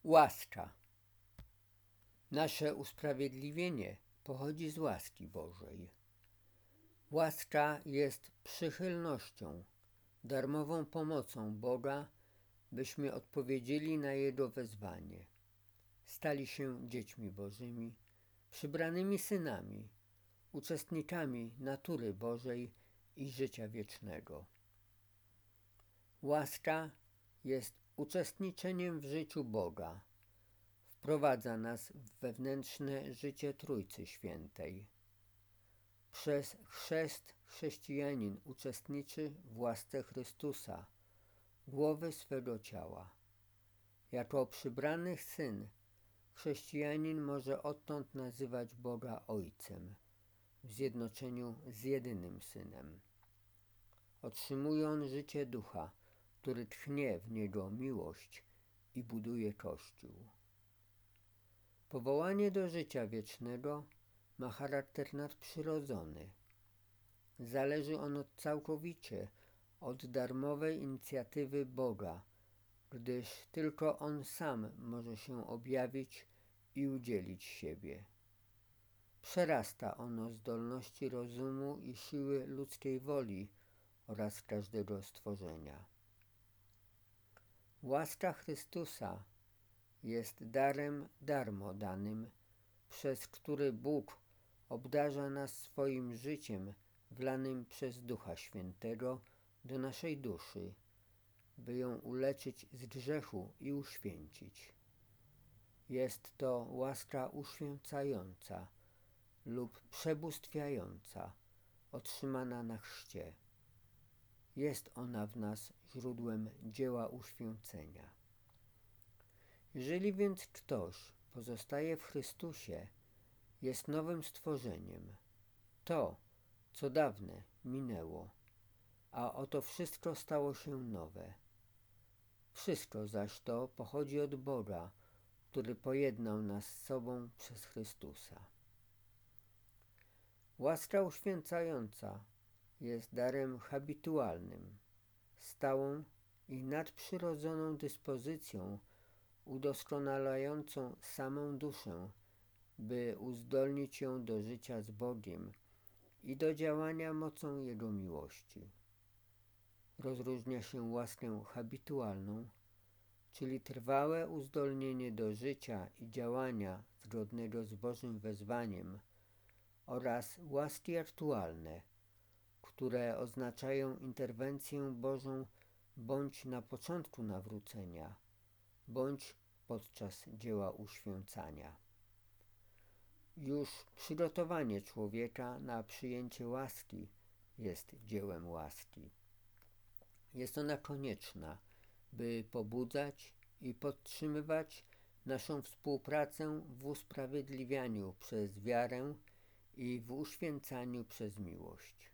Łaska. Nasze usprawiedliwienie pochodzi z łaski Bożej. Łaska jest przychylnością, darmową pomocą Boga, byśmy odpowiedzieli na Jego wezwanie. Stali się dziećmi Bożymi, przybranymi synami, uczestnikami natury Bożej i życia wiecznego. Łaska jest uczestniczeniem w życiu Boga. Wprowadza nas w wewnętrzne życie Trójcy Świętej. Przez chrzest chrześcijanin uczestniczy w łasce Chrystusa, głowy swego ciała. Jako przybrany syn chrześcijanin może odtąd nazywać Boga Ojcem w zjednoczeniu z jedynym Synem. Otrzymuje on życie ducha, który tchnie w niego miłość i buduje Kościół. Powołanie do życia wiecznego ma charakter nadprzyrodzony. Zależy ono całkowicie od darmowej inicjatywy Boga, gdyż tylko On sam może się objawić i udzielić siebie. Przerasta ono zdolności rozumu i siły ludzkiej woli oraz każdego stworzenia. Łaska Chrystusa jest darem darmo danym, przez który Bóg obdarza nas swoim życiem wlanym przez Ducha Świętego do naszej duszy, by ją uleczyć z grzechu i uświęcić. Jest to łaska uświęcająca lub przebóstwiająca, otrzymana na chrzcie. Jest ona w nas źródłem dzieła uświęcenia. Jeżeli więc ktoś pozostaje w Chrystusie, jest nowym stworzeniem. To, co dawne, minęło, a oto wszystko stało się nowe. Wszystko zaś to pochodzi od Boga, który pojednał nas z sobą przez Chrystusa. Łaska uświęcająca jest darem habitualnym, stałą i nadprzyrodzoną dyspozycją udoskonalającą samą duszę, by uzdolnić ją do życia z Bogiem i do działania mocą Jego miłości. Rozróżnia się łaskę habitualną, czyli trwałe uzdolnienie do życia i działania zgodnego z Bożym wezwaniem, oraz łaski aktualne, które oznaczają interwencję Bożą bądź na początku nawrócenia, bądź podczas dzieła uświęcania. Już przygotowanie człowieka na przyjęcie łaski jest dziełem łaski. Jest ona konieczna, by pobudzać i podtrzymywać naszą współpracę w usprawiedliwianiu przez wiarę i w uświęcaniu przez miłość.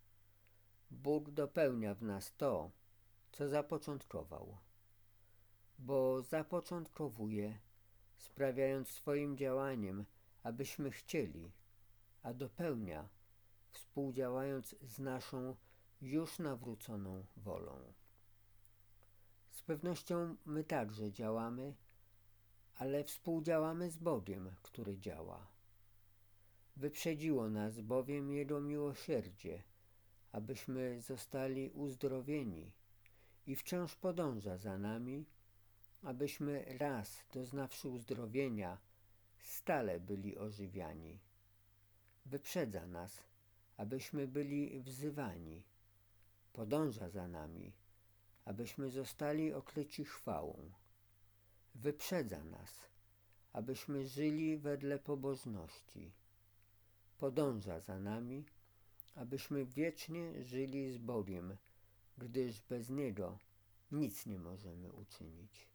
Bóg dopełnia w nas to, co zapoczątkował, bo zapoczątkowuje, sprawiając swoim działaniem, abyśmy chcieli, a dopełnia, współdziałając z naszą już nawróconą wolą. Z pewnością my także działamy, ale współdziałamy z Bogiem, który działa. Wyprzedziło nas bowiem Jego miłosierdzie, abyśmy zostali uzdrowieni i wciąż podąża za nami, abyśmy raz doznawszy uzdrowienia, stale byli ożywiani. Wyprzedza nas, abyśmy byli wzywani. Podąża za nami, abyśmy zostali okryci chwałą. Wyprzedza nas, abyśmy żyli wedle pobożności. Podąża za nami, abyśmy wiecznie żyli z Bogiem, gdyż bez Niego nic nie możemy uczynić.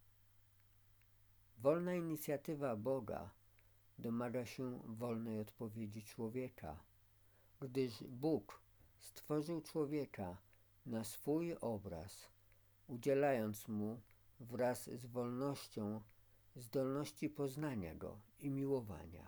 Wolna inicjatywa Boga domaga się wolnej odpowiedzi człowieka, gdyż Bóg stworzył człowieka na swój obraz, udzielając mu wraz z wolnością zdolności poznania Go i miłowania.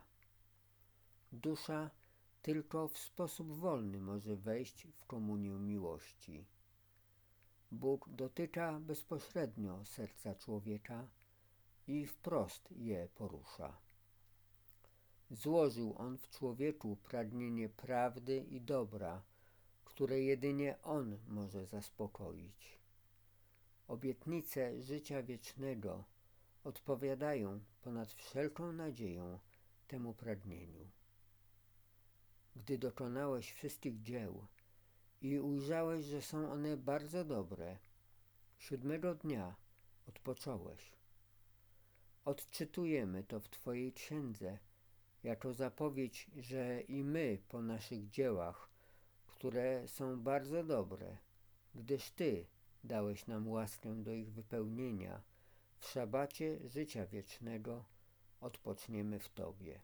Dusza tylko w sposób wolny może wejść w komunię miłości. Bóg dotyka bezpośrednio serca człowieka, i wprost je porusza. Złożył On w człowieku pragnienie prawdy i dobra, które jedynie On może zaspokoić. Obietnice życia wiecznego odpowiadają ponad wszelką nadzieją temu pragnieniu. Gdy dokonałeś wszystkich dzieł i ujrzałeś, że są one bardzo dobre, 7 dnia odpocząłeś. Odczytujemy to w Twojej księdze jako zapowiedź, że i my po naszych dziełach, które są bardzo dobre, gdyż Ty dałeś nam łaskę do ich wypełnienia, w szabacie życia wiecznego odpoczniemy w Tobie.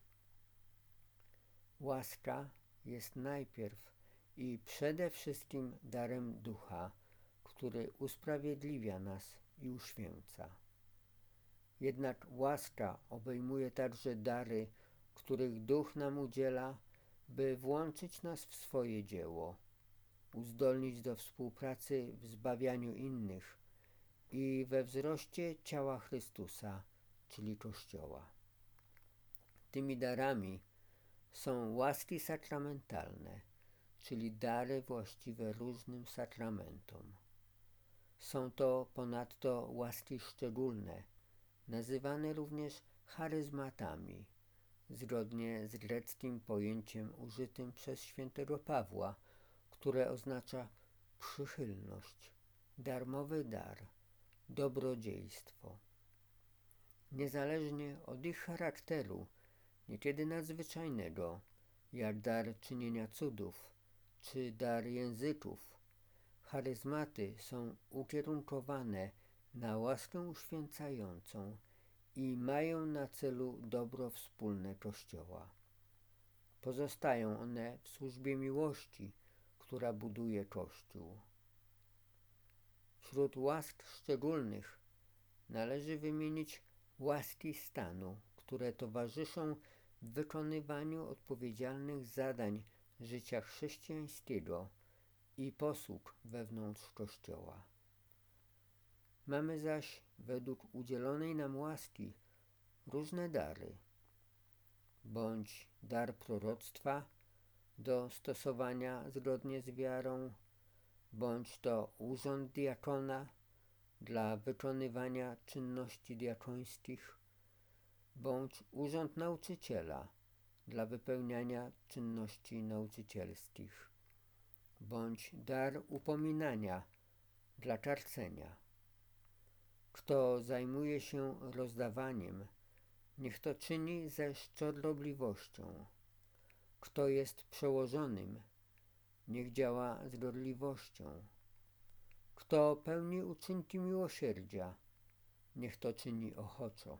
Łaska jest najpierw i przede wszystkim darem Ducha, który usprawiedliwia nas i uświęca. Jednak łaska obejmuje także dary, których Duch nam udziela, by włączyć nas w swoje dzieło, uzdolnić do współpracy w zbawianiu innych i we wzroście ciała Chrystusa, czyli Kościoła. Tymi darami są łaski sakramentalne, czyli dary właściwe różnym sakramentom. Są to ponadto łaski szczególne, nazywane również charyzmatami, zgodnie z greckim pojęciem użytym przez świętego Pawła, które oznacza przychylność, darmowy dar, dobrodziejstwo. Niezależnie od ich charakteru, niekiedy nadzwyczajnego, jak dar czynienia cudów czy dar języków, charyzmaty są ukierunkowane na łaskę uświęcającą i mają na celu dobro wspólne Kościoła. Pozostają one w służbie miłości, która buduje Kościół. Wśród łask szczególnych należy wymienić łaski stanu, które towarzyszą wykonywaniu odpowiedzialnych zadań życia chrześcijańskiego i posług wewnątrz Kościoła. Mamy zaś według udzielonej nam łaski różne dary, bądź dar proroctwa do stosowania zgodnie z wiarą, bądź to urząd diakona dla wykonywania czynności diakońskich, bądź urząd nauczyciela dla wypełniania czynności nauczycielskich, bądź dar upominania dla karcenia. Kto zajmuje się rozdawaniem, niech to czyni ze szczodrobliwością. Kto jest przełożonym, niech działa z gorliwością. Kto pełni uczynki miłosierdzia, niech to czyni ochoczo.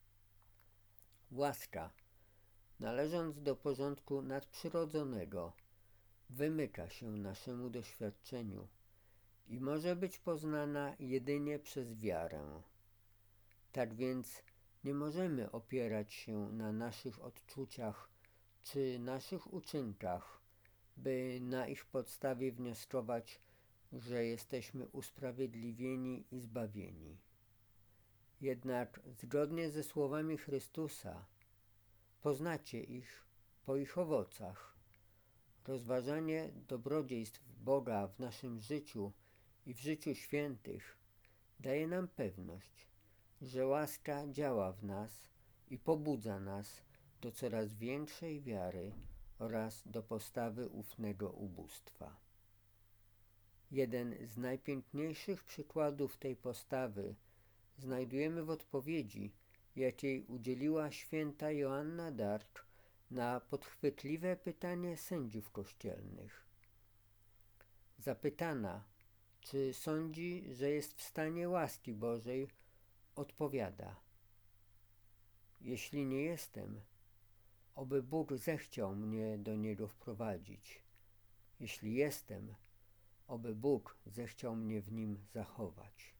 Łaska, należąc do porządku nadprzyrodzonego, wymyka się naszemu doświadczeniu i może być poznana jedynie przez wiarę. Tak więc nie możemy opierać się na naszych odczuciach czy naszych uczynkach, by na ich podstawie wnioskować, że jesteśmy usprawiedliwieni i zbawieni. Jednak zgodnie ze słowami Chrystusa poznacie ich po ich owocach. Rozważanie dobrodziejstw Boga w naszym życiu i w życiu świętych daje nam pewność, że łaska działa w nas i pobudza nas do coraz większej wiary oraz do postawy ufnego ubóstwa. Jeden z najpiękniejszych przykładów tej postawy znajdujemy w odpowiedzi, jakiej udzieliła święta Joanna d'Arc na podchwytliwe pytanie sędziów kościelnych. Zapytana, czy sądzi, że jest w stanie łaski Bożej, odpowiada: jeśli nie jestem, oby Bóg zechciał mnie do Niego wprowadzić. Jeśli jestem, oby Bóg zechciał mnie w nim zachować.